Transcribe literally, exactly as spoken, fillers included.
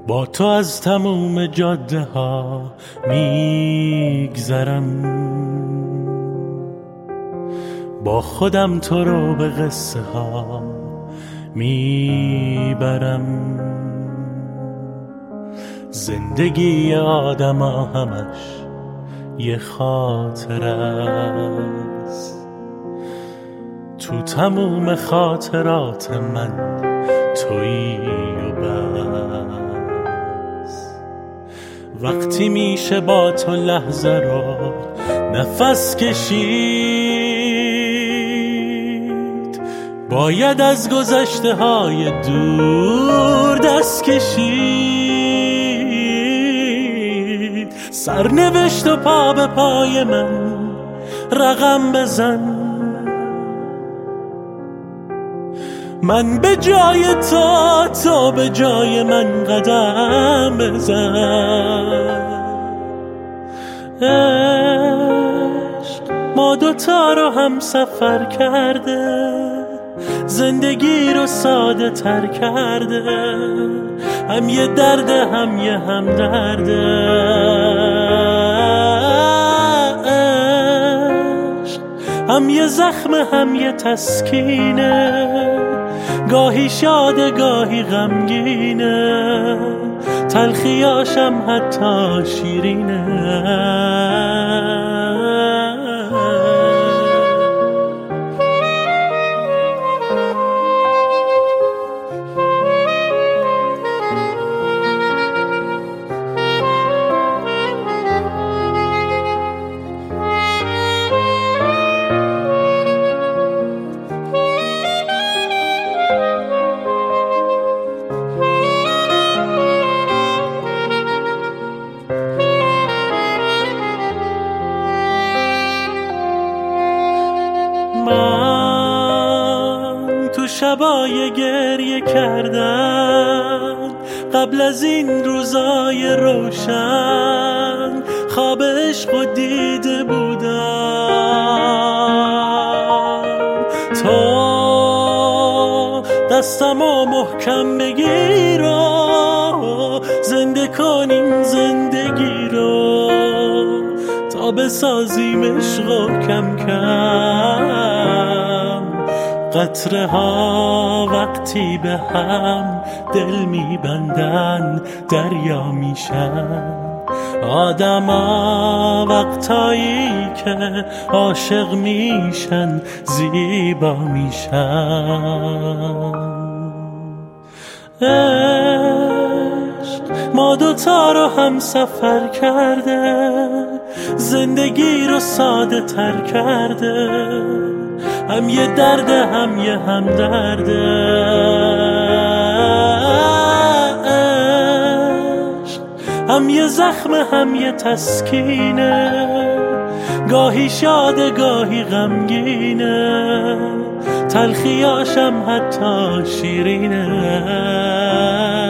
با تو از تموم جاده ها میگذرم، با خودم تو رو به قصه ها میبرم. زندگی آدم ها همش یه خاطر است، تو تموم خاطرات من تویی و بس. وقتی میشه با تو لحظه رو نفس کشید، باید از گذشته های دور دست کشید. سرنوشت و پا به پای من رقم بزن، من به جای تو، تو به جای من قدم بزن. عشق ما دوتا رو هم سفر کرده، زندگی رو ساده تر کرده، هم یه درده هم یه هم درده. عشق هم یه زخم هم یه تسکینه، گاهی شاده گاهی غمگینه، تلخیاشم حتی شیرینه. من تو شبای گریه کردم، قبل از این روزای روشن خواب عشق و دیده بودم. تو دستمو محکم بگیر و زنده کن این زندگی رو، تا بسازیم عشق و کم کم قطره ها وقتی به هم دل میبندن دریا میشن. آدما وقتایی که عاشق میشن زیبا میشن. عشق ما دوتا رو هم سفر کرده، زندگی رو ساده تر کرده، هم یه درده هم یه هم درده. عشق هم یه زخم هم یه تسکینه، گاهی شاده گاهی غمگینه، تلخیاشم حتی شیرینه.